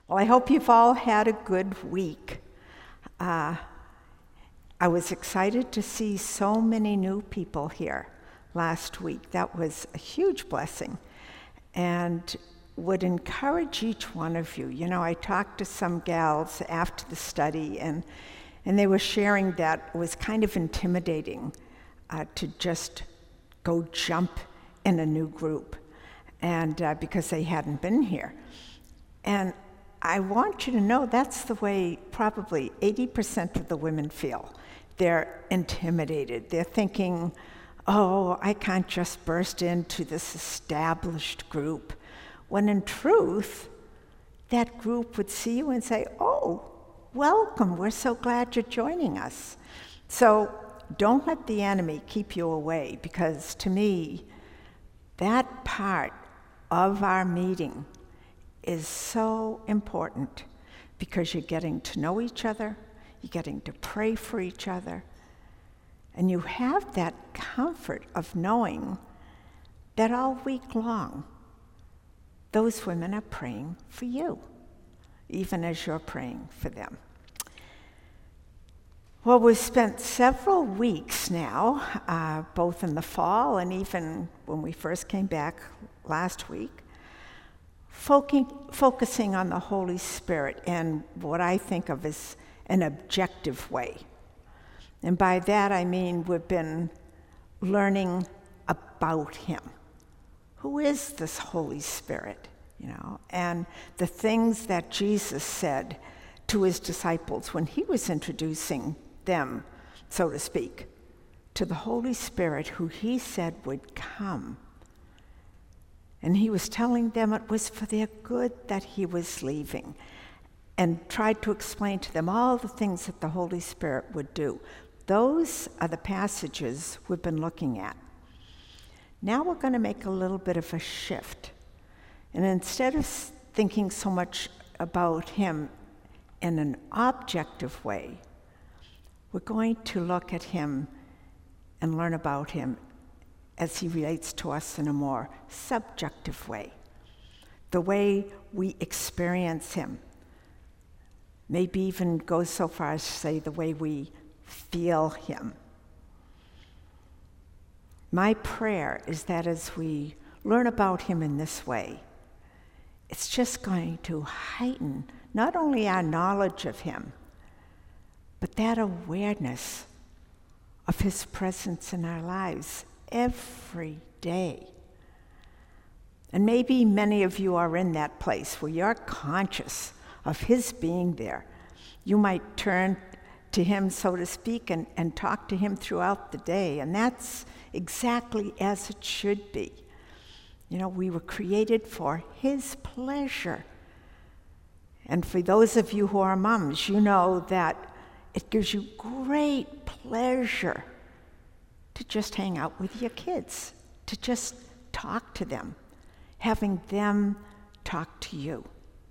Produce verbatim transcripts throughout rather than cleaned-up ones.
Well, I hope you've all had a good week. Uh, I was excited to see so many new people here last week. That was a huge blessing, and would encourage each one of you. You know, I talked to some gals after the study, and and they were sharing that it was kind of intimidating uh, to just go jump in a new group, and uh, because they hadn't been here. And I want you to know that's the way probably eighty percent of the women feel. They're intimidated. They're thinking, oh, I can't just burst into this established group. When in truth, that group would see you and say, oh, welcome, we're so glad you're joining us. So don't let the enemy keep you away, because to me, that part of our meeting is so important, because you're getting to know each other, you're getting to pray for each other, and you have that comfort of knowing that all week long, those women are praying for you, even as you're praying for them. Well, we've spent several weeks now, uh, both in the fall and even when we first came back last week, focusing on the Holy Spirit in what I think of as an objective way. And by that I mean we've been learning about him. Who is this Holy Spirit? You know, and the things that Jesus said to his disciples when he was introducing them, so to speak, to the Holy Spirit who he said would come. And he was telling them it was for their good that he was leaving, and tried to explain to them all the things that the Holy Spirit would do. Those are the passages we've been looking at. Now we're going to make a little bit of a shift. And instead of thinking so much about him in an objective way, we're going to look at him and learn about him as he relates to us in a more subjective way. The way we experience him. Maybe even go so far as to say the way we feel him. My prayer is that as we learn about him in this way, it's just going to heighten not only our knowledge of him, but that awareness of his presence in our lives every day. And maybe many of you are in that place where you're conscious of his being there. You might turn to him, so to speak, and, and talk to him throughout the day, and that's exactly as it should be. You know, we were created for his pleasure. And for those of you who are moms, you know that it gives you great pleasure to just hang out with your kids, to just talk to them, having them talk to you.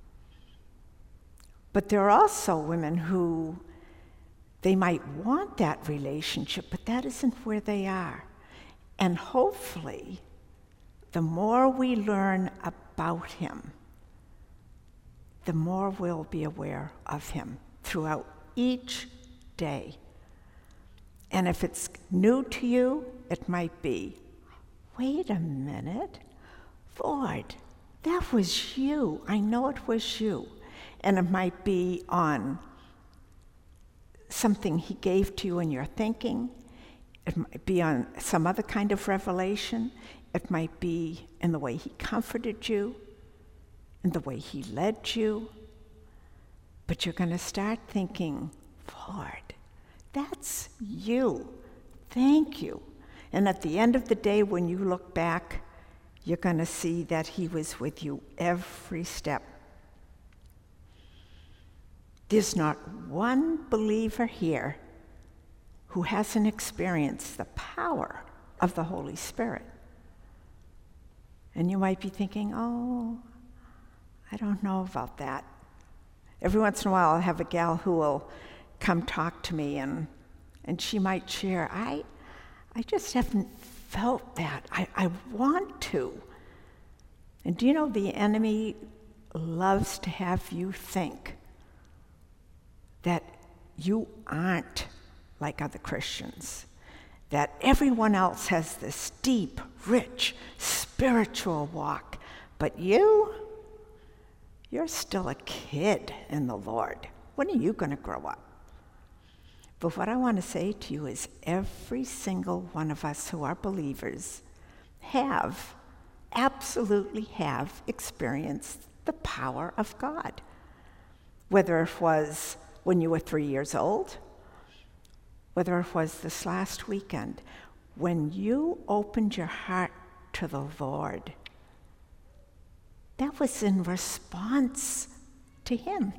But there are also women who, they might want that relationship, but that isn't where they are. And hopefully, the more we learn about him, the more we'll be aware of him throughout each day. And if it's new to you, it might be, wait a minute, Lord, that was you. I know it was you. And it might be on something he gave to you in your thinking. It might be on some other kind of revelation. It might be in the way he comforted you, in the way he led you. But you're going to start thinking, Lord, that's you. Thank you. And at the end of the day, when you look back, you're going to see that he was with you every step. There's not one believer here who hasn't experienced the power of the Holy Spirit. And you might be thinking, oh, I don't know about that. Every once in a while I'll have a gal who will come talk to me, and and she might share, I I just haven't felt that. I, I want to. And do you know the enemy loves to have you think that you aren't like other Christians, that everyone else has this deep, rich, spiritual walk, but you, you're still a kid in the Lord. When are you going to grow up? But what I want to say to you is every single one of us who are believers have, absolutely have experienced the power of God. Whether it was when you were three years old, whether it was this last weekend, when you opened your heart to the Lord, that was in response to Him.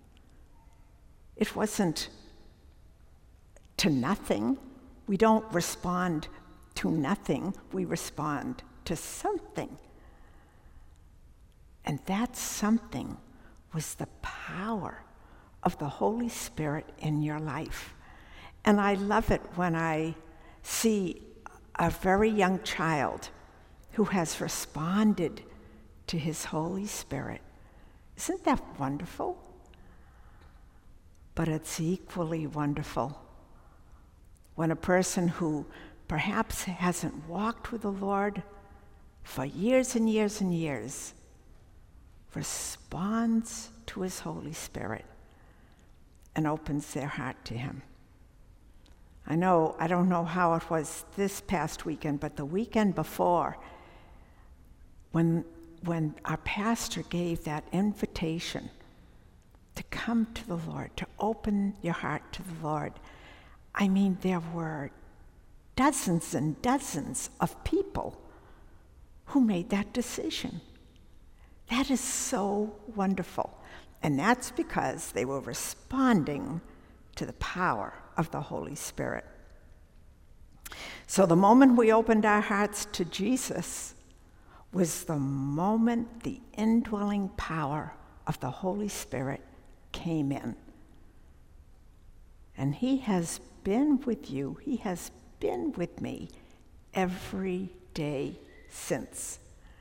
It wasn't to nothing. We don't respond to nothing, we respond to something. And that something was the power of the Holy Spirit in your life. And I love it when I see a very young child who has responded to His Holy Spirit. Isn't that wonderful? But it's equally wonderful when a person who perhaps hasn't walked with the Lord for years and years and years responds to His Holy Spirit and opens their heart to Him. I know, I don't know how it was this past weekend, but the weekend before, when, when our pastor gave that invitation to come to the Lord, to open your heart to the Lord, I mean, there were dozens and dozens of people who made that decision. That is so wonderful. And that's because they were responding to the power of the Holy Spirit. So the moment we opened our hearts to Jesus was the moment the indwelling power of the Holy Spirit came in. And He has been with you, He has been with me every day since.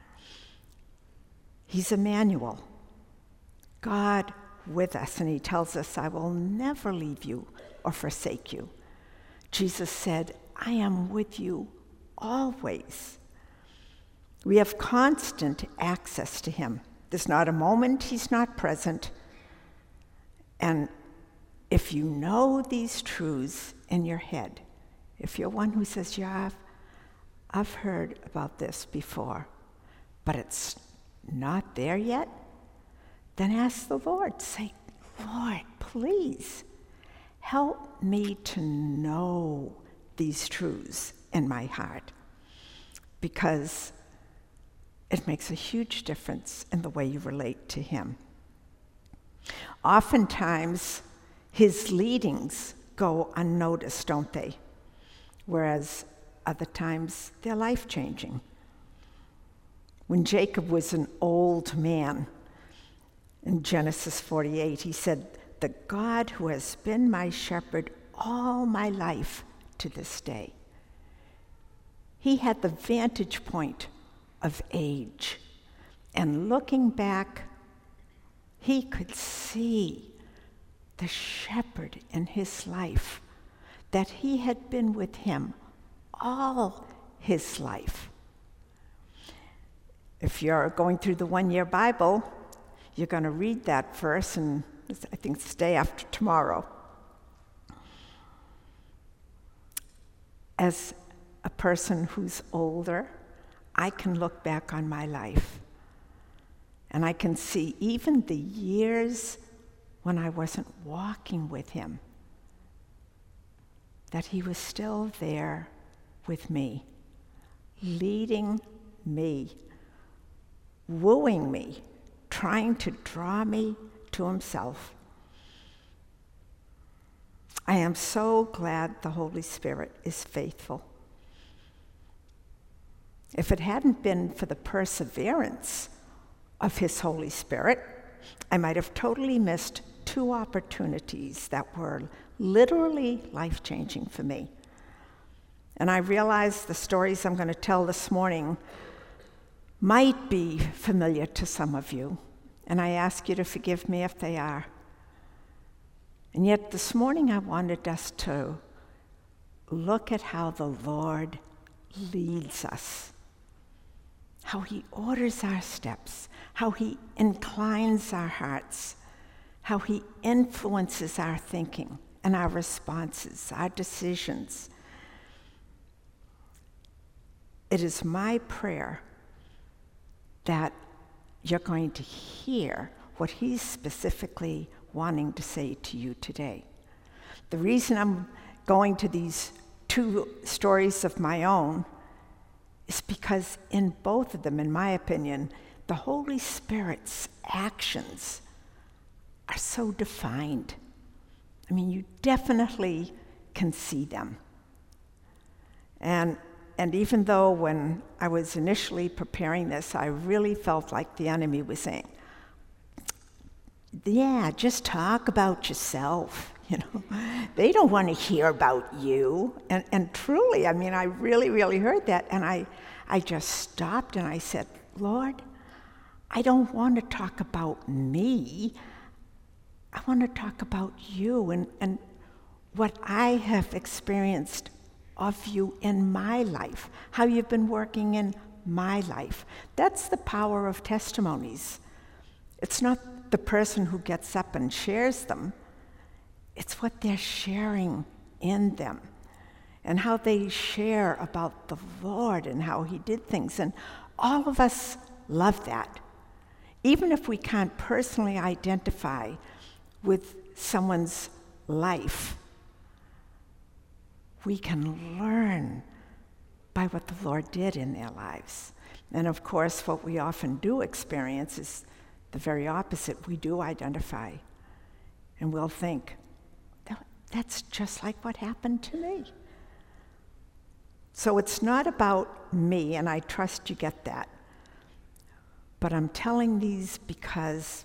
He's Emmanuel, God with us, and He tells us, I will never leave you or forsake you. Jesus said, I am with you always. We have constant access to Him. There's not a moment He's not present. And if you know these truths in your head, if you're one who says, yeah, I've, I've heard about this before, but it's not there yet, then ask the Lord. Say, Lord, please help me to know these truths in my heart, because it makes a huge difference in the way you relate to Him. Oftentimes, His leadings go unnoticed, don't they? Whereas other times, they're life-changing. When Jacob was an old man, in Genesis forty-eight, he said, the God who has been my shepherd all my life to this day. He had the vantage point of age. And looking back, he could see the shepherd in his life, that he had been with him all his life. If you're going through the one-year Bible, you're going to read that verse, and I think it's the day after tomorrow. As a person who's older, I can look back on my life, and I can see even the years when I wasn't walking with Him, that He was still there with me, leading me, wooing me, trying to draw me to Himself. I am so glad the Holy Spirit is faithful. If it hadn't been for the perseverance of His Holy Spirit, I might have totally missed two opportunities that were literally life-changing for me. And I realize the stories I'm going to tell this morning might be familiar to some of you. and I ask you to forgive me if they are. And yet this morning I wanted us to look at how the Lord leads us, how he orders our steps, how he inclines our hearts, how he influences our thinking and our responses, our decisions. It is my prayer that you're going to hear what he's specifically wanting to say to you today. The reason I'm going to these two stories of my own is because in both of them, in my opinion, the Holy Spirit's actions are so defined. I mean, you definitely can see them. And and even though when I was initially preparing this, I really felt like the enemy was saying, yeah, just talk about yourself, you know. They don't want to hear about you. And and truly, I mean, I really, really heard that. And I, I just stopped and I said, Lord, I don't want to talk about me. I want to talk about you and, and what I have experienced of you in my life, how you've been working in my life. That's the power of testimonies. It's not the person who gets up and shares them. It's what they're sharing in them and how they share about the Lord and how he did things. And all of us love that. Even if we can't personally identify with someone's life, we can learn by what the Lord did in their lives. And of course, what we often do experience is the very opposite. We do identify, and we'll think, that's just like what happened to me. So it's not about me, and I trust you get that. But I'm telling these because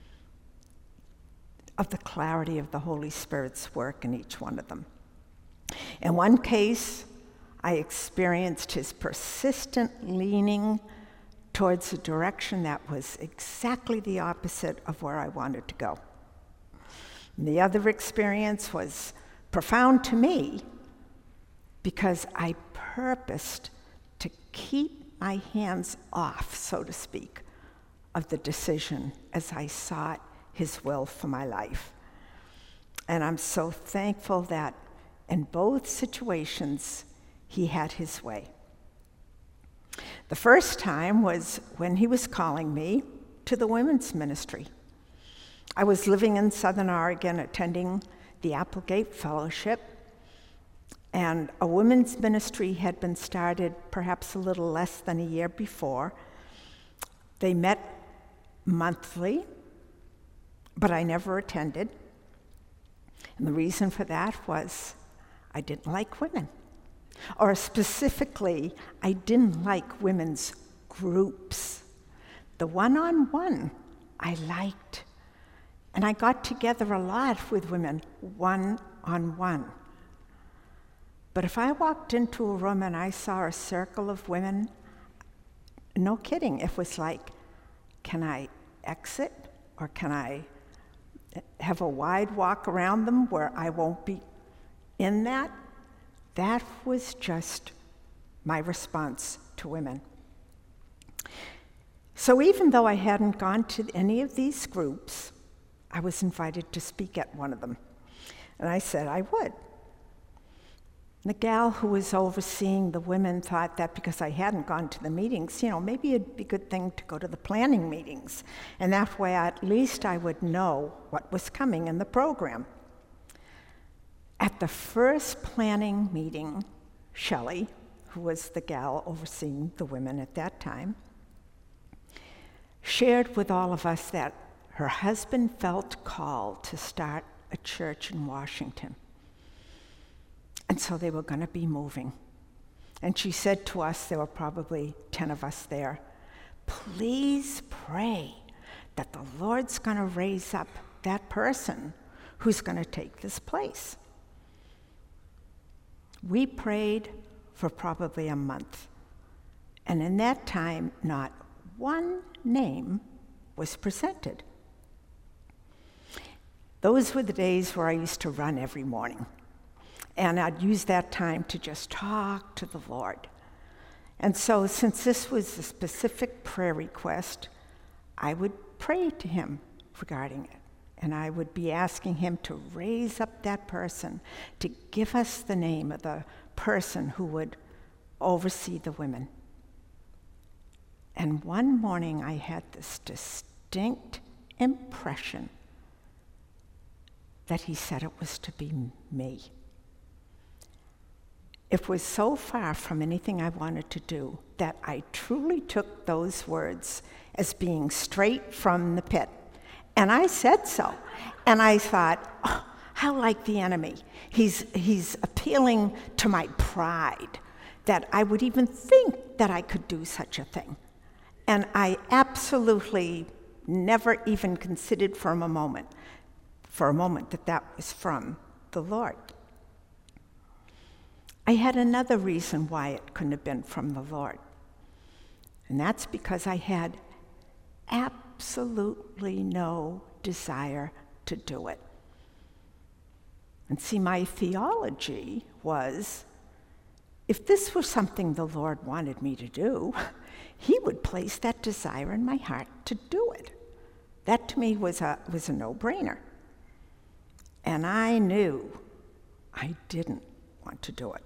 of the clarity of the Holy Spirit's work in each one of them. In one case, I experienced his persistent leaning towards a direction that was exactly the opposite of where I wanted to go. And the other experience was profound to me because I purposed to keep my hands off, so to speak, of the decision as I sought his will for my life. And I'm so thankful that in both situations, he had his way. The first time was when he was calling me to the women's ministry. I was living in Southern Oregon, attending the Applegate Fellowship, and a women's ministry had been started perhaps a little less than a year before. They met monthly, but I never attended. And the reason for that was I didn't like women. Or specifically, I didn't like women's groups. The one-on-one I liked. And I got together a lot with women, one-on-one. But if I walked into a room and I saw a circle of women, no kidding, it was like, can I exit or can I have a wide walk around them where I won't be in that? That was just my response to women. So even though I hadn't gone to any of these groups, I was invited to speak at one of them. And I said I would. The gal who was overseeing the women thought that because I hadn't gone to the meetings, you know, maybe it'd be a good thing to go to the planning meetings. And that way, at least I would know what was coming in the program. At the first planning meeting, Shelley, who was the gal overseeing the women at that time, shared with all of us that her husband felt called to start a church in Washington. And so they were going to be moving. And she said to us, there were probably ten of us there, please pray that the Lord's going to raise up that person who's going to take this place. We prayed for probably a month. And in that time, not one name was presented. Those were the days where I used to run every morning. And I'd use that time to just talk to the Lord. And so since this was a specific prayer request, I would pray to him regarding it. And I would be asking him to raise up that person, to give us the name of the person who would oversee the women. And one morning I had this distinct impression that he said it was to be me. It was so far from anything I wanted to do that I truly took those words as being straight from the pit. And I said so. And I thought, oh, how like the enemy. He's, he's appealing to my pride, that I would even think that I could do such a thing. And I absolutely never even considered for a moment, for a moment that that was from the Lord. I had another reason why it couldn't have been from the Lord. And that's because I had absolutely no desire to do it. And see, my theology was, if this was something the Lord wanted me to do, he would place that desire in my heart to do it. That to me was a, was a no-brainer. And I knew I didn't want to do it.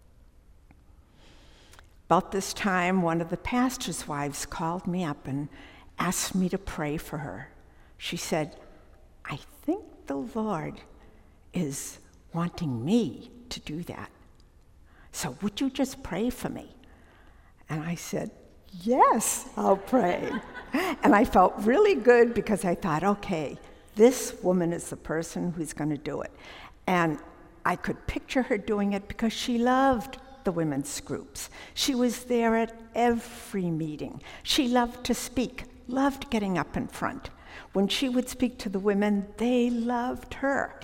About this time, one of the pastor's wives called me up and asked me to pray for her. She said, I think the Lord is wanting me to do that. So would you just pray for me? And I said, yes, I'll pray. And I felt really good because I thought, okay, this woman is the person who's going to do it. And I could picture her doing it because she loved the women's groups. She was there at every meeting. She loved to speak, loved getting up in front. When she would speak to the women, they loved her.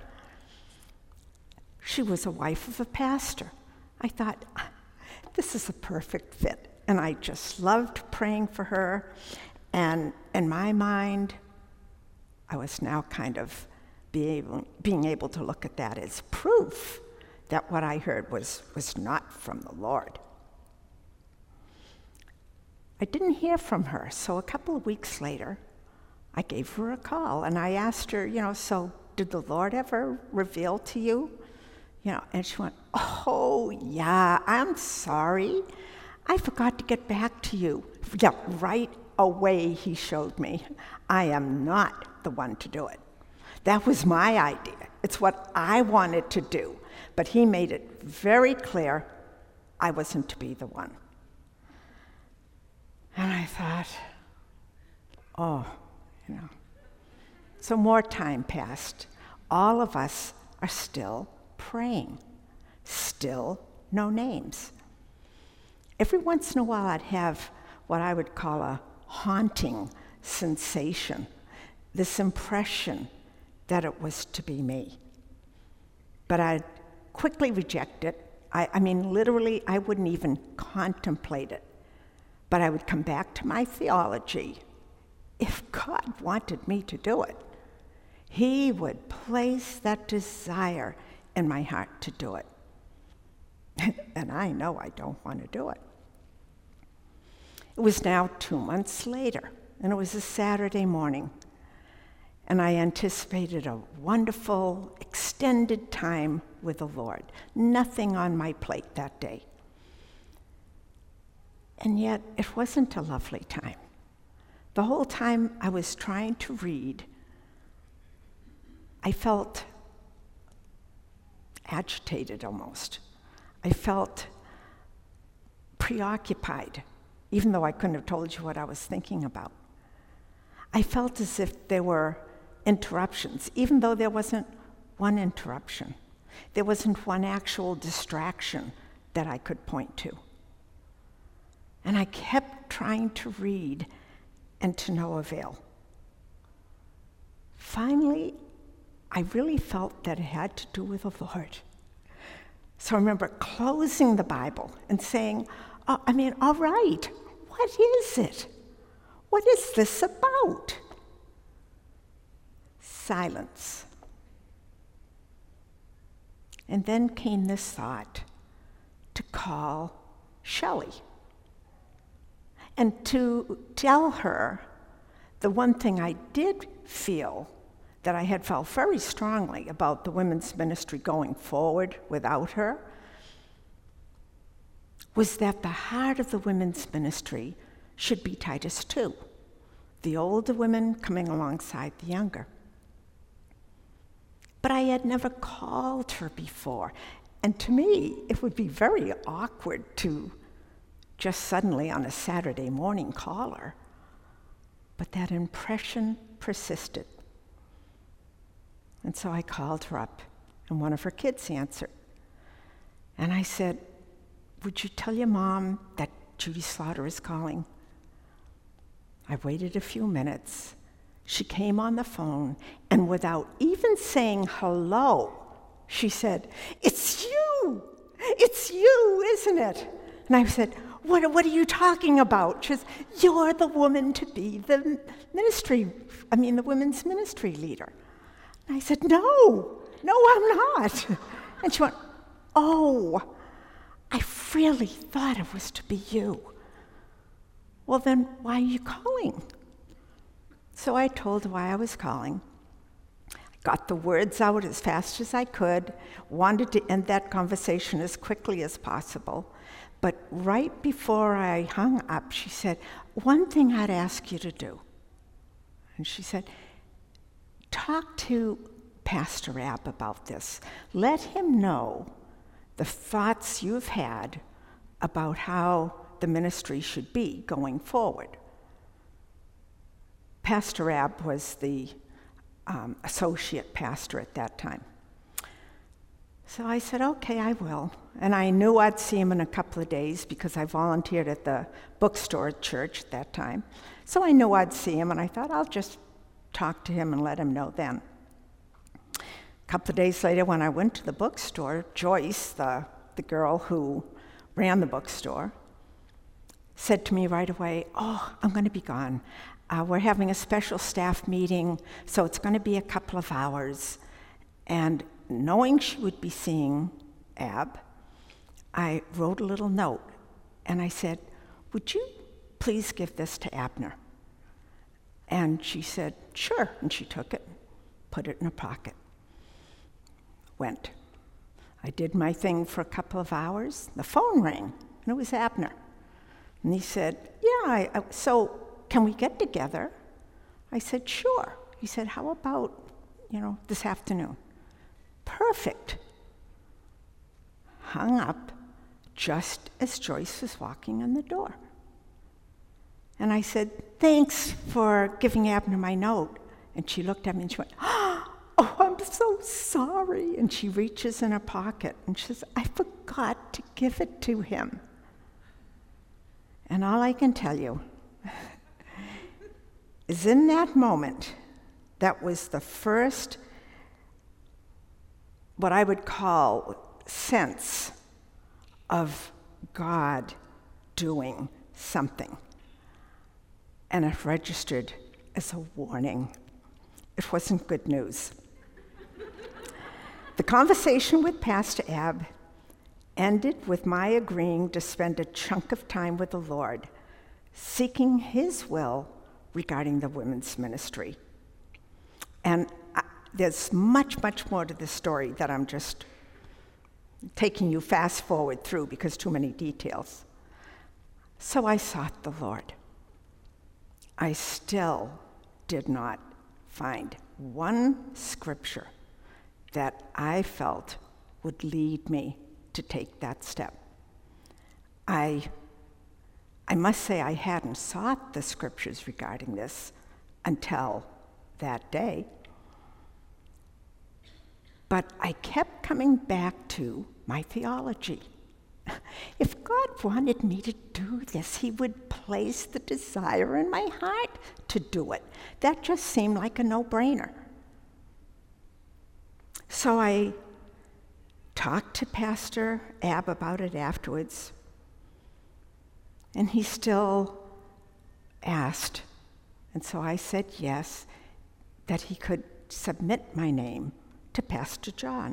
She was a wife of a pastor. I thought, this is a perfect fit. And I just loved praying for her. And in my mind, I was now kind of be able, being able to look at that as proof that what I heard was, was not from the Lord. I didn't hear from her, so a couple of weeks later, I gave her a call, and I asked her, you know, so did the Lord ever reveal to you? You know, and she went, oh, yeah, I'm sorry. I forgot to get back to you. Yeah, right away he showed me. I am not the one to do it. That was my idea. It's what I wanted to do. But he made it very clear I wasn't to be the one. And I thought, oh, you know. So more time passed. All of us are still praying. Still no names. Every once in a while I'd have what I would call a haunting sensation, this impression that it was to be me. But I'd quickly reject it. I, I mean, literally, I wouldn't even contemplate it. But I would come back to my theology. If God wanted me to do it, he would place that desire in my heart to do it. And I know I don't want to do it. It was now two months later, and it was a Saturday morning. And I anticipated a wonderful, extended time with the Lord. Nothing on my plate that day. And yet, it wasn't a lovely time. The whole time I was trying to read, I felt agitated almost. I felt preoccupied, even though I couldn't have told you what I was thinking about. I felt as if there were interruptions, even though there wasn't one interruption. There wasn't one actual distraction that I could point to. And I kept trying to read, and to no avail. Finally, I really felt that it had to do with the Lord. So I remember closing the Bible and saying, oh, I mean, all right, what is it? What is this about? silence. And then came this thought to call Shelley and to tell her the one thing I did feel that I had felt very strongly about the women's ministry going forward without her was that the heart of the women's ministry should be Titus two, the older women coming alongside the younger. But I had never called her before, and to me, it would be very awkward to just suddenly on a Saturday morning call her. But that impression persisted. And so I called her up, and one of her kids answered. And I said, "Would you tell your mom that Judy Slaughter is calling?" I waited a few minutes. She came on the phone, and without even saying hello, she said, "It's you! It's you, isn't it?" And I said, What, what are you talking about? She says, "You're the woman to be the ministry, I mean, the women's ministry leader." And I said, "No, no, I'm not." And she went, "Oh, I really thought it was to be you." "Well, then why are you calling?" So I told her why I was calling. I got the words out as fast as I could, wanted to end that conversation as quickly as possible. But right before I hung up, she said, "One thing I'd ask you to do." And she said, "Talk to Pastor Ab about this. Let him know the thoughts you've had about how the ministry should be going forward." Pastor Ab was the um, associate pastor at that time. So I said, "Okay, I will." And I knew I'd see him in a couple of days because I volunteered at the bookstore at church at that time. So I knew I'd see him, and I thought I'll just talk to him and let him know then. A couple of days later, when I went to the bookstore, Joyce, the, the girl who ran the bookstore, said to me right away, "Oh, I'm going to be gone. Uh, we're having a special staff meeting, so it's going to be a couple of hours." And knowing she would be seeing Ab, I wrote a little note, and I said, "Would you please give this to Abner?" And she said, "Sure," and she took it, put it in her pocket, went. I did my thing for a couple of hours. The phone rang, and it was Abner. And he said, "Yeah, I, I, so can we get together?" I said, "Sure." He said, "How about, you know, this afternoon?" Perfect. Hung up just as Joyce was walking in the door. And I said, "Thanks for giving Abner my note." And she looked at me and she went, "Oh, I'm so sorry." And she reaches in her pocket and she says, "I forgot to give it to him." And all I can tell you is in that moment, that was the first, what I would call, sense of God doing something. And it registered as a warning. It wasn't good news. The conversation with Pastor Ab ended with my agreeing to spend a chunk of time with the Lord, seeking his will regarding the women's ministry. And I, there's much, much more to this story that I'm just taking you fast forward through because too many details. So I sought the Lord. I still did not find one scripture that I felt would lead me to take that step. I, I must say I hadn't sought the scriptures regarding this until that day. But I kept coming back to my theology. If God wanted me to do this, he would place the desire in my heart to do it. That just seemed like a no-brainer. So I talked to Pastor Ab about it afterwards, and he still asked. And so I said yes, that he could submit my name to Pastor John.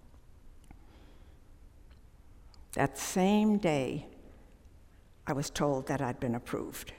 That same day, I was told that I'd been approved.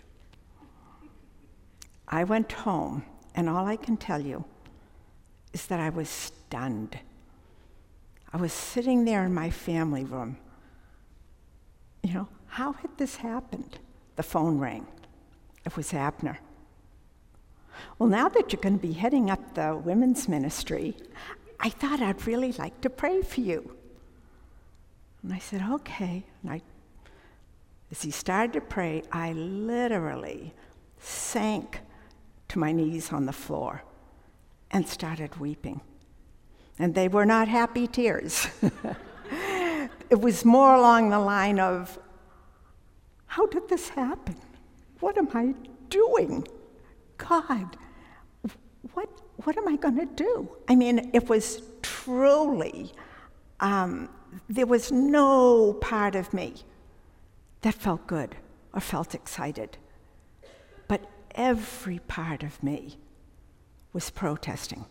I went home, and all I can tell you is that I was stunned. I was sitting there in my family room. You know, how had this happened? The phone rang. It was Abner. Well, now that you're going to be heading up the women's ministry, I thought I'd really like to pray for you. And I said, okay. And I, as he started to pray, I literally sank to my knees on the floor and started weeping. And they were not happy tears. It was more along the line of, how did this happen? What am I doing? God, what, what am I going to do? I mean, it was truly, um, there was no part of me that felt good or felt excited. But every part of me was protesting.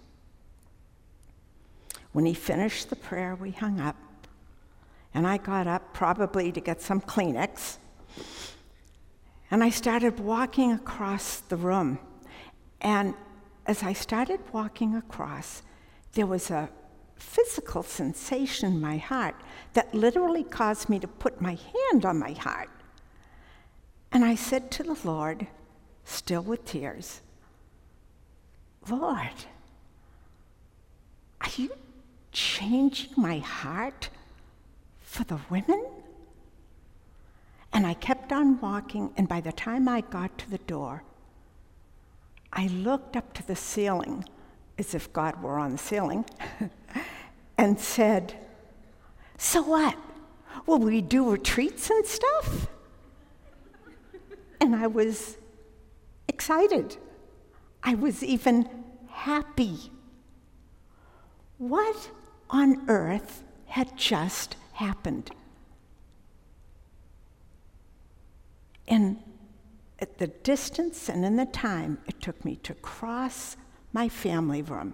When he finished the prayer, we hung up, and I got up probably to get some Kleenex, and I started walking across the room. And as I started walking across, there was a physical sensation in my heart that literally caused me to put my hand on my heart. And I said to the Lord, still with tears, Lord, are you changing my heart for the women? And I kept on walking, and by the time I got to the door, I looked up to the ceiling, as if God were on the ceiling, and said, so what? Will we do retreats and stuff? And I was excited. I was even happy. What on earth had just happened? And at the distance and in the time it took me to cross my family room,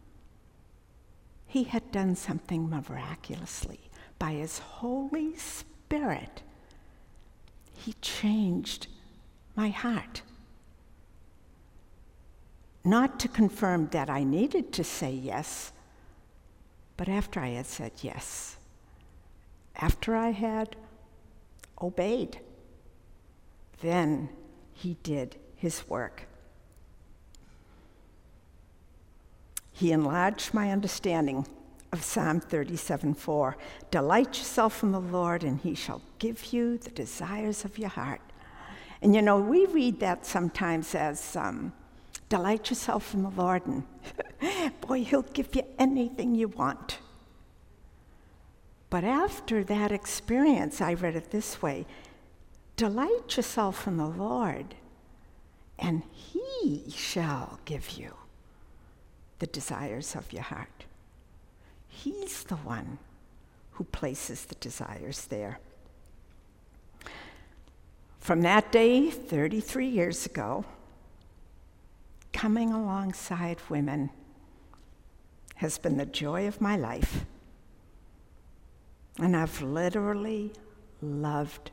he had done something miraculously. By his Holy Spirit, he changed my heart. Not to confirm that I needed to say yes, but after I had said yes, after I had obeyed, then he did his work. He enlarged my understanding of Psalm thirty-seven four. Delight yourself in the Lord, and he shall give you the desires of your heart. And you know, we read that sometimes as, um, delight yourself in the Lord, and boy, he'll give you anything you want. But after that experience, I read it this way: delight yourself in the Lord, and he shall give you the desires of your heart. He's the one who places the desires there. From that day, thirty-three years ago, coming alongside women has been the joy of my life. And I've literally loved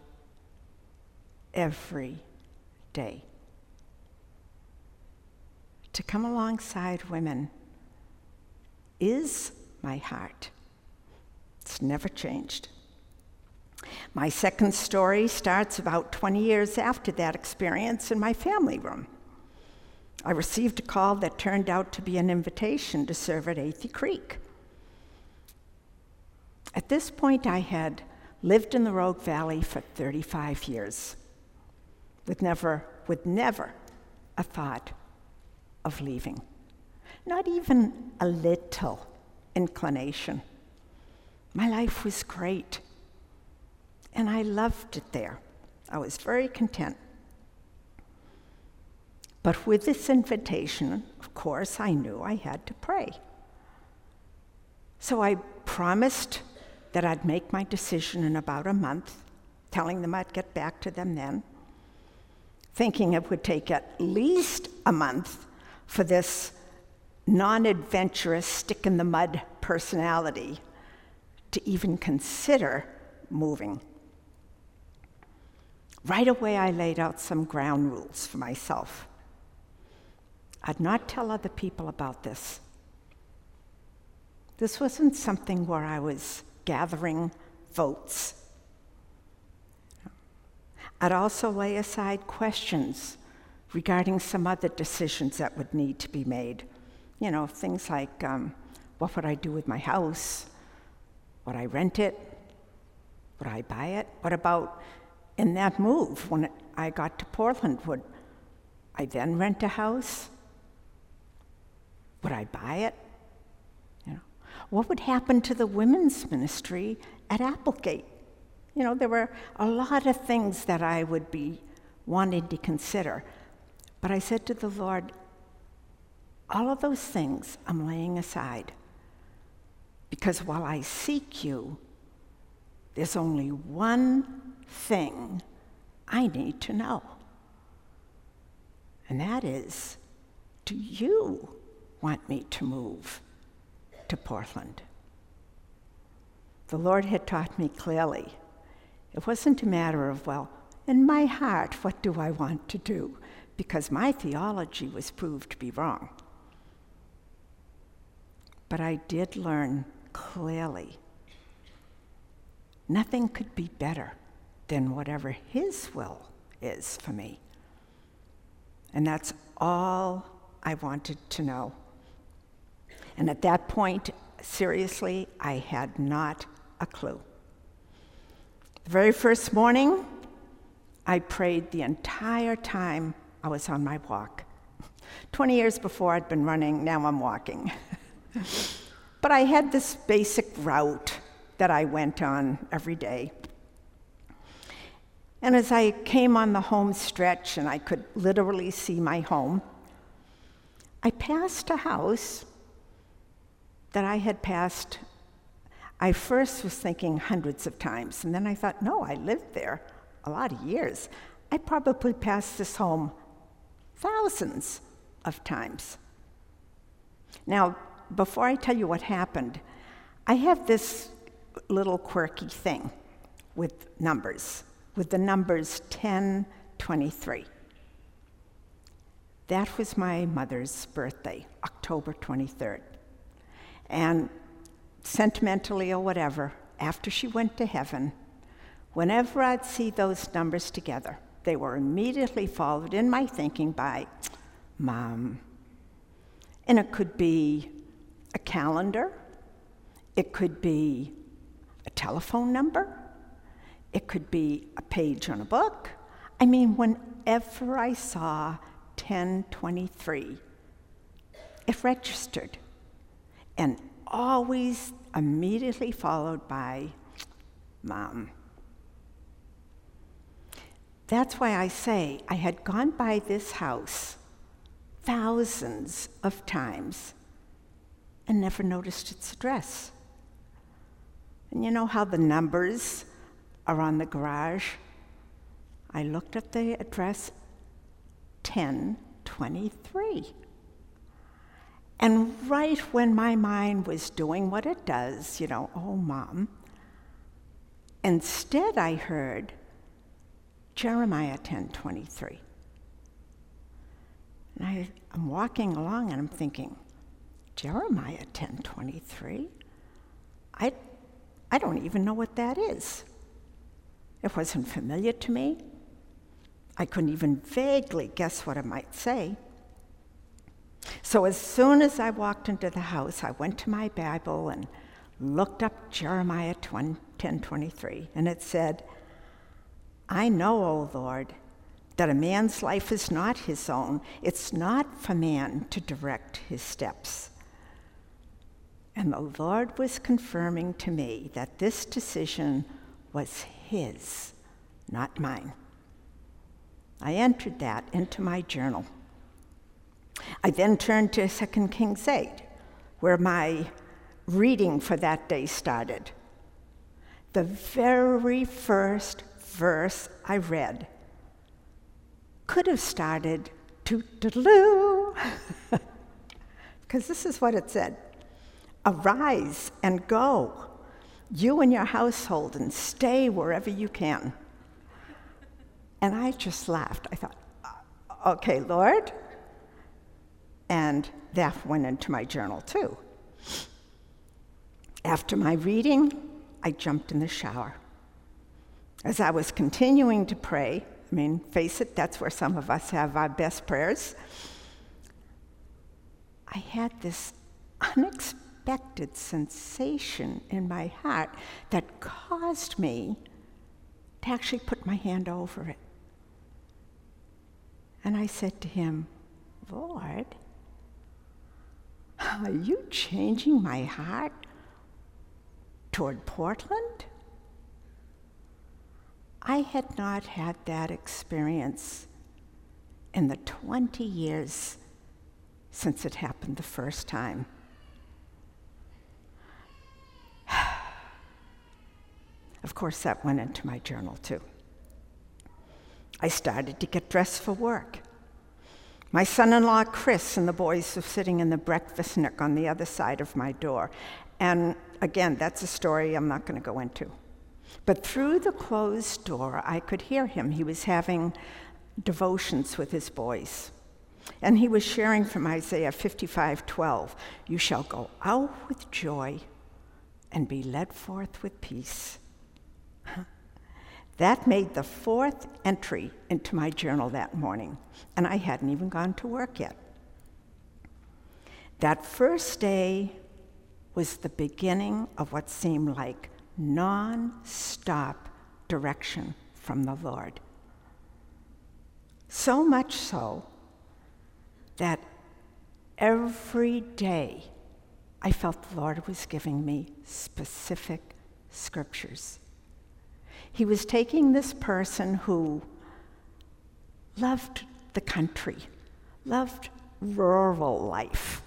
every day. To come alongside women is my heart. It's never changed. My second story starts about twenty years after that experience in my family room. I received a call that turned out to be an invitation to serve at Athey Creek. At this point, I had lived in the Rogue Valley for thirty-five years, with never, with never a thought of leaving. Not even a little inclination. My life was great, and I loved it there. I was very content. But with this invitation, of course, I knew I had to pray. So I promised that I'd make my decision in about a month, telling them I'd get back to them then, thinking it would take at least a month for this non-adventurous, stick-in-the-mud personality to even consider moving. Right away, I laid out some ground rules for myself. I'd not tell other people about this. This wasn't something where I was gathering votes. I'd also lay aside questions regarding some other decisions that would need to be made. You know, things like, um, what would I do with my house? Would I rent it? Would I buy it? What about in that move when I got to Portland? Would I then rent a house? Would I buy it? You know, what would happen to the women's ministry at Applegate? You know, there were a lot of things that I would be wanting to consider. But I said to the Lord, all of those things I'm laying aside. Because while I seek you, there's only one thing I need to know. And that is, do you want me to move to Portland? The Lord had taught me clearly. It wasn't a matter of, well, in my heart, what do I want to do? Because my theology was proved to be wrong. But I did learn clearly nothing could be better than whatever His will is for me. And that's all I wanted to know. And at that point, seriously, I had not a clue. The very first morning, I prayed the entire time I was on my walk. Twenty years before I'd been running, now I'm walking. But I had this basic route that I went on every day. And as I came on the home stretch and I could literally see my home, I passed a house that I had passed. I first was thinking hundreds of times, and then I thought, no, I lived there a lot of years. I probably passed this home thousands of times. Now, before I tell you what happened, I have this little quirky thing with numbers, with the numbers ten twenty-three. That was my mother's birthday, October twenty-third. And sentimentally or whatever, after she went to heaven, whenever I'd see those numbers together, they were immediately followed in my thinking by Mom. And it could be a calendar, it could be a telephone number, it could be a page on a book. I mean, whenever I saw ten twenty-three, it registered, and always immediately followed by Mom. That's why I say I had gone by this house thousands of times and never noticed its address. And you know how the numbers are on the garage? I looked at the address, ten twenty-three. And right when my mind was doing what it does, you know, oh, Mom, instead I heard Jeremiah ten twenty-three. And I, I'm walking along and I'm thinking, Jeremiah ten twenty-three? I, I don't even know what that is. It wasn't familiar to me. I couldn't even vaguely guess what it might say. So as soon as I walked into the house, I went to my Bible and looked up Jeremiah ten twenty-three, and it said, I know, O Lord, that a man's life is not his own. It's not for man to direct his steps. And the Lord was confirming to me that this decision was His, not mine. I entered that into my journal. I then turned to Second Kings eight, where my reading for that day started. The very first verse I read could have started toot-toot-loo, because this is what it said. Arise and go, you and your household, and stay wherever you can. And I just laughed. I thought, okay, Lord. And that went into my journal too. After my reading, I jumped in the shower. As I was continuing to pray, I mean, face it, that's where some of us have our best prayers, I had this unexpected sensation in my heart that caused me to actually put my hand over it. And I said to him, Lord, are you changing my heart toward Portland? I had not had that experience in the twenty years since it happened the first time. Of course, that went into my journal too. I started to get dressed for work. My son-in-law, Chris, and the boys were sitting in the breakfast nook on the other side of my door. And again, that's a story I'm not going to go into. But through the closed door, I could hear him. He was having devotions with his boys. And he was sharing from Isaiah fifty-five twelve, you shall go out with joy and be led forth with peace. That made the fourth entry into my journal that morning, and I hadn't even gone to work yet. That first day was the beginning of what seemed like non-stop direction from the Lord. So much so that every day I felt the Lord was giving me specific scriptures. He was taking this person who loved the country, loved rural life,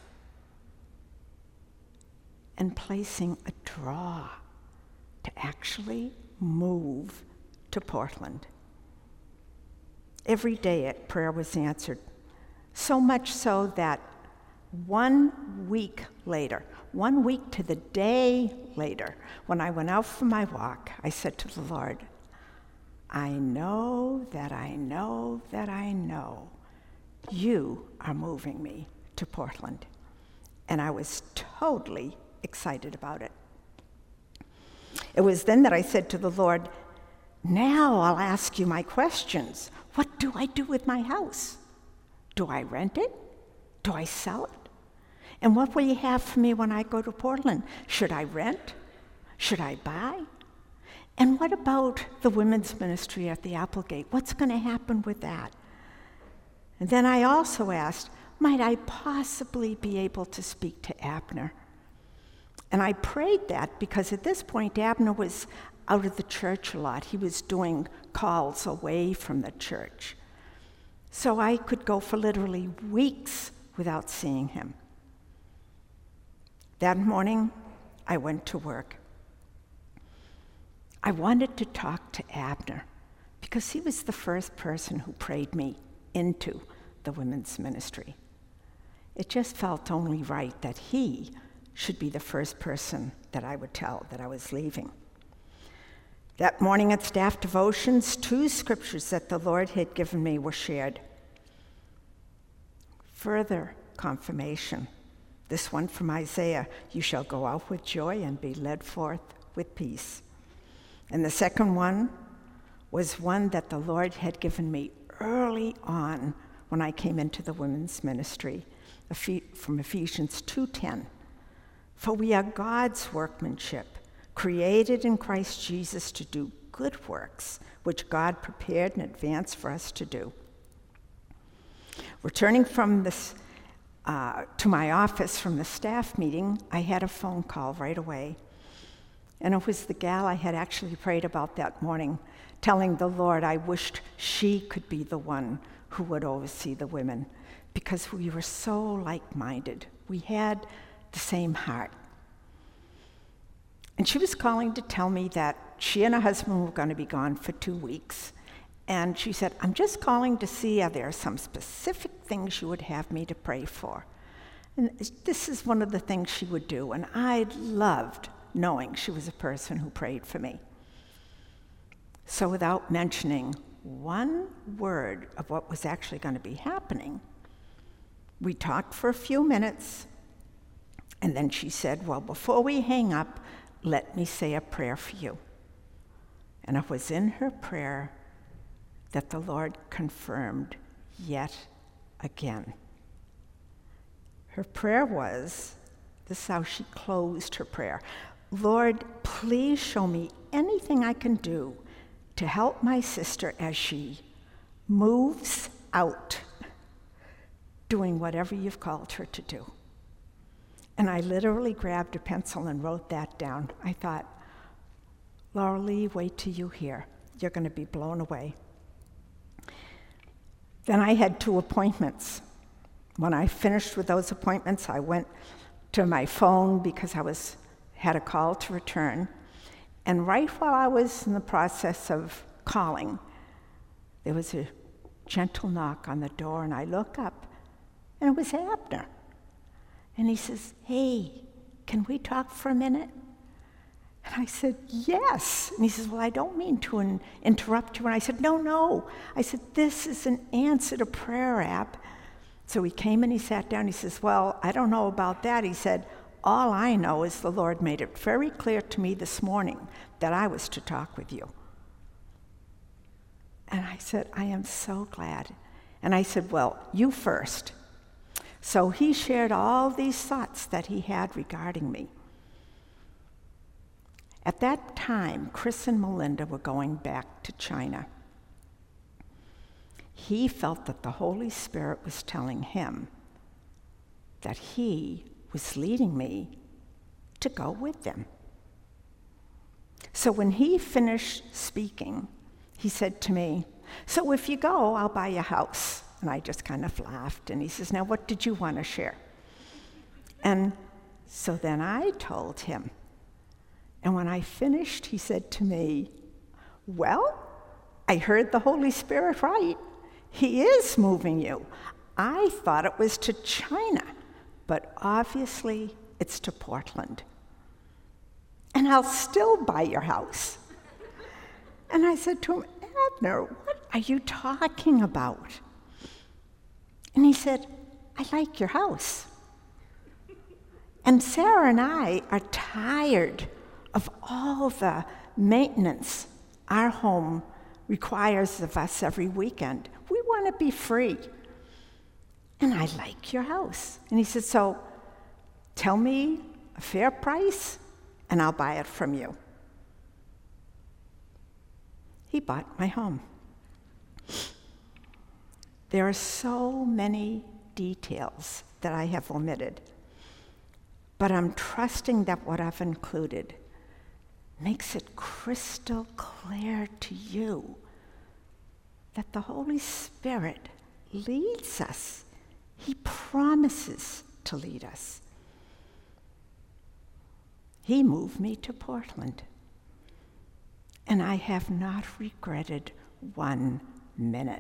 and placing a draw to actually move to Portland. Every day prayer was answered, so much so that one week later, one week to the day later, when I went out for my walk, I said to the Lord, I know that I know that I know you are moving me to Portland. And I was totally excited about it. It was then that I said to the Lord, now I'll ask you my questions. What do I do with my house? Do I rent it? Do I sell it? And what will you have for me when I go to Portland? Should I rent? Should I buy? And what about the women's ministry at the Applegate? What's going to happen with that? And then I also asked, might I possibly be able to speak to Abner? And I prayed that because at this point, Abner was out of the church a lot. He was doing calls away from the church. So I could go for literally weeks without seeing him. That morning, I went to work. I wanted to talk to Abner because he was the first person who prayed me into the women's ministry. It just felt only right that he should be the first person that I would tell that I was leaving. That morning at staff devotions, two scriptures that the Lord had given me were shared. Further confirmation. This one from Isaiah, you shall go out with joy and be led forth with peace. And the second one was one that the Lord had given me early on when I came into the women's ministry, from Ephesians two ten. For we are God's workmanship, created in Christ Jesus to do good works, which God prepared in advance for us to do. Returning from this uh, to my office from the staff meeting, I had a phone call right away. And it was the gal I had actually prayed about that morning, telling the Lord I wished she could be the one who would oversee the women, because we were so like-minded. We had the same heart. And she was calling to tell me that she and her husband were going to be gone for two weeks. And she said, I'm just calling to see are there some specific things you would have me to pray for. And this is one of the things she would do, and I loved knowing she was a person who prayed for me. So without mentioning one word of what was actually going to be happening, we talked for a few minutes, and then she said, well, before we hang up, let me say a prayer for you. And it was in her prayer that the Lord confirmed yet again. Her prayer was, this is how she closed her prayer, Lord, please show me anything I can do to help my sister as she moves out, doing whatever you've called her to do. And I literally grabbed a pencil and wrote that down. I thought, Laura Lee, wait till you hear. You're going to be blown away. Then I had two appointments. When I finished with those appointments, I went to my phone because I was had a call to return. And right while I was in the process of calling, there was a gentle knock on the door, and I look up, and it was Abner. And he says, hey, can we talk for a minute? And I said, yes. And he says, well, I don't mean to in- interrupt you. And I said, no, no. I said, this is an answer to prayer, Ab. So he came and he sat down. He says, well, I don't know about that. He said, all I know is the Lord made it very clear to me this morning that I was to talk with you. And I said, I am so glad. And I said, well, you first. So he shared all these thoughts that he had regarding me. At that time, Chris and Melinda were going back to China. He felt that the Holy Spirit was telling him that he was leading me to go with them. So when he finished speaking, he said to me, so if you go, I'll buy you a house. And I just kind of laughed, and he says, now what did you want to share? And so then I told him. And when I finished, he said to me, well, I heard the Holy Spirit right. He is moving you. I thought it was to China, but obviously it's to Portland. And I'll still buy your house. And I said to him, Abner, what are you talking about? And he said, I like your house. And Sarah and I are tired of all the maintenance our home requires of us every weekend. We want to be free. And I like your house. And he said, so tell me a fair price and I'll buy it from you. He bought my home. There are so many details that I have omitted, but I'm trusting that what I've included makes it crystal clear to you that the Holy Spirit leads us. He promises to lead us. He moved me to Portland, and I have not regretted one minute.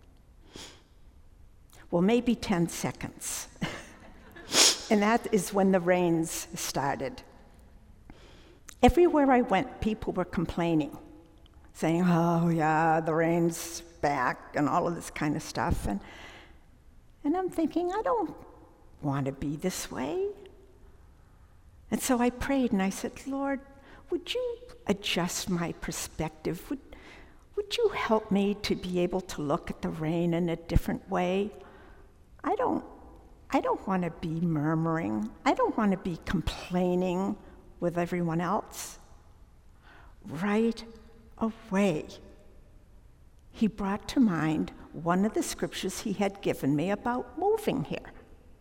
Well, maybe ten seconds. And that is when the rains started. Everywhere I went, people were complaining, saying, oh yeah, the rain's back, and all of this kind of stuff. And, and I'm thinking, I don't want to be this way. And so I prayed and I said, Lord, would you adjust my perspective? Would, would you help me to be able to look at the rain in a different way? I don't, I don't want to be murmuring. I don't want to be complaining with everyone else. Right away, he brought to mind one of the scriptures he had given me about moving here.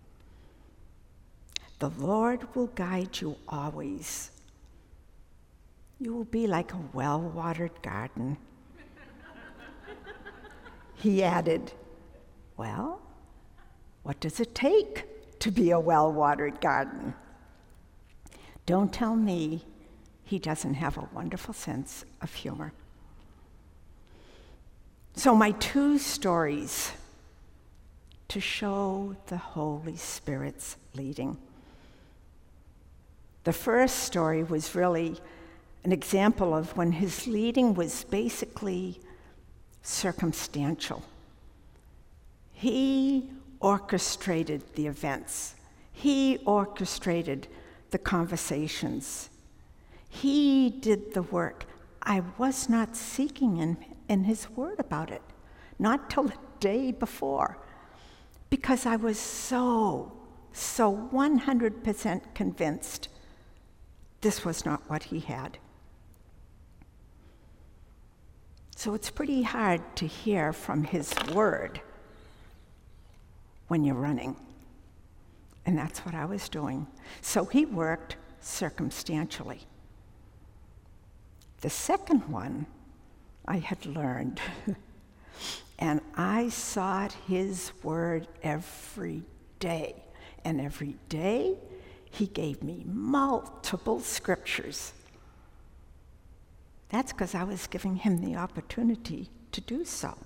The Lord will guide you always. You will be like a well-watered garden. He added, well, what does it take to be a well-watered garden? Don't tell me he doesn't have a wonderful sense of humor. So my two stories to show the Holy Spirit's leading. The first story was really an example of when his leading was basically circumstantial. He orchestrated the events. He orchestrated the conversations. He did the work. I was not seeking in, in his word about it, not till the day before, because I was so, so one hundred percent convinced this was not what he had. So it's pretty hard to hear from his word when you're running. And that's what I was doing. So he worked circumstantially. The second one I had learned, and I sought his word every day. And every day, he gave me multiple scriptures. That's because I was giving him the opportunity to do so.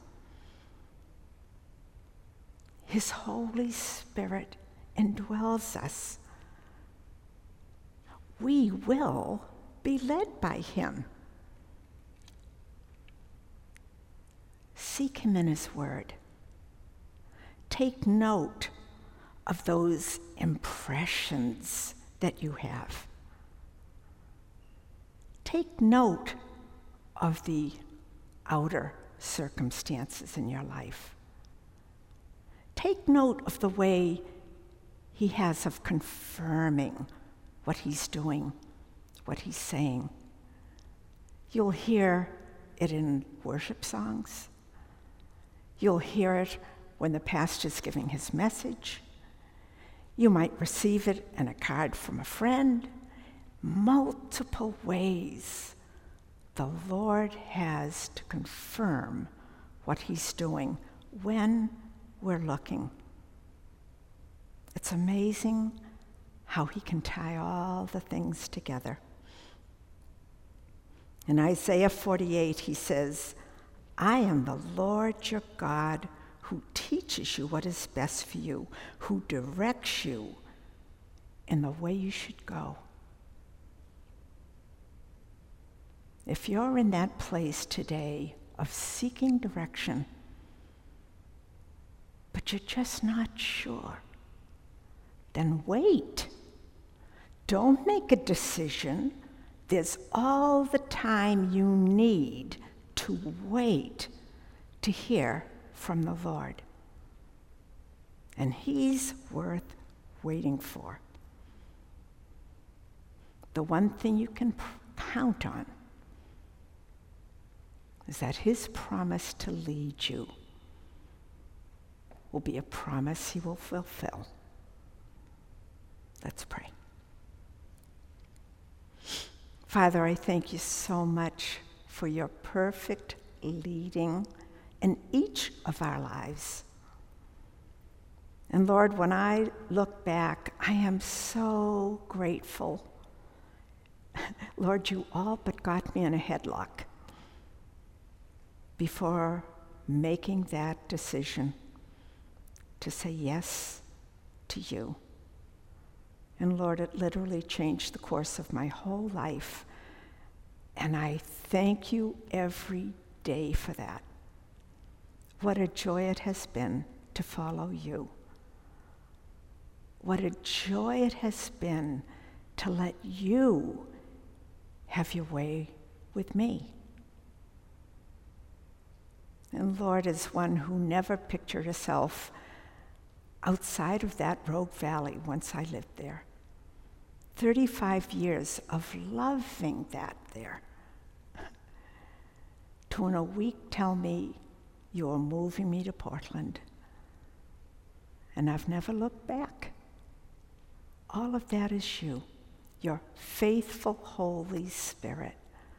His Holy Spirit indwells us. We will be led by him. Seek him in his word. Take note of those impressions that you have. Take note of the outer circumstances in your life. Take note of the way he has of confirming what he's doing, what he's saying. You'll hear it in worship songs. You'll hear it when the pastor's giving his message. You might receive it in a card from a friend. Multiple ways the Lord has to confirm what he's doing when we're looking. It's amazing how he can tie all the things together. In Isaiah forty-eight, he says, I am the Lord your God who teaches you what is best for you, who directs you in the way you should go. If you're in that place today of seeking direction, but you're just not sure, then wait. Don't make a decision. There's all the time you need to wait to hear from the Lord. And he's worth waiting for. The one thing you can count on is that his promise to lead you will be a promise he will fulfill. Let's pray. Father, I thank you so much for your perfect leading in each of our lives. And Lord, when I look back, I am so grateful. Lord, you all but got me in a headlock before making that decision to say yes to you. And Lord, it literally changed the course of my whole life. And I thank you every day for that. What a joy it has been to follow you. What a joy it has been to let you have your way with me. And Lord, as one who never pictured herself outside of that Rogue Valley once I lived there, thirty-five years of loving that there, to in a week tell me you're moving me to Portland. And I've never looked back. All of that is you, your faithful Holy Spirit.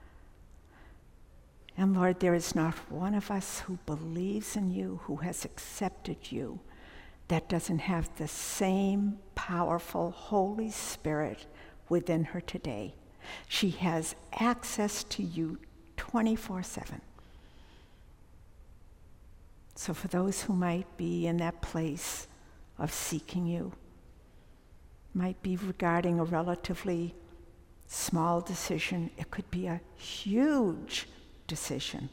And Lord, there is not one of us who believes in you, who has accepted you, that doesn't have the same powerful Holy Spirit within her today. She has access to you twenty-four seven. So for those who might be in that place of seeking you, might be regarding a relatively small decision, it could be a huge decision.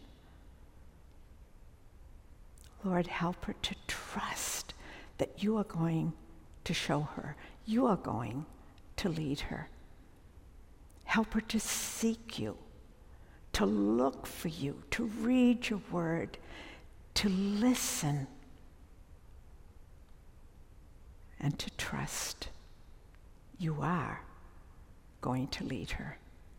Lord, help her to trust that you are going to show her, you are going to lead her. Help her to seek you, to look for you, to read your word, to listen, and to trust you are going to lead her.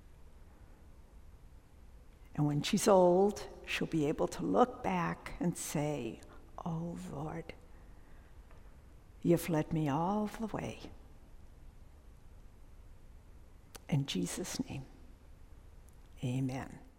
And when she's old, she'll be able to look back and say, "Oh Lord, you've led me all the way." In Jesus' name, amen.